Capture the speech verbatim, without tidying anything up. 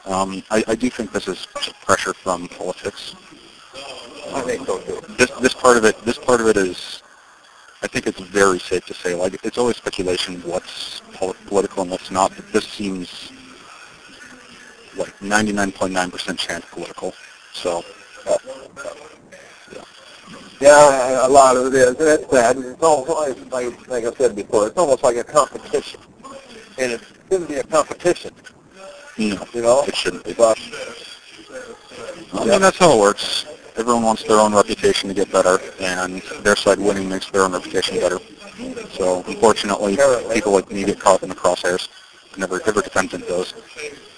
Um, I, I do think this is pressure from politics. I think so too. This this part of it this part of it is, I think it's very safe to say, like, it's always speculation what's pol- political and what's not, but this seems like ninety-nine point nine percent chance political. So, Yeah. Yeah, a lot of it is, and it's sad. It's almost like, like, like I said before, it's almost like a competition, and it shouldn't be a competition. no, You know, it shouldn't be. But, I yeah. mean, that's how it works. Everyone wants their own reputation to get better, and their side winning makes their own reputation better. So, unfortunately, Apparently. people like me get caught in the crosshairs. Never ever defend those.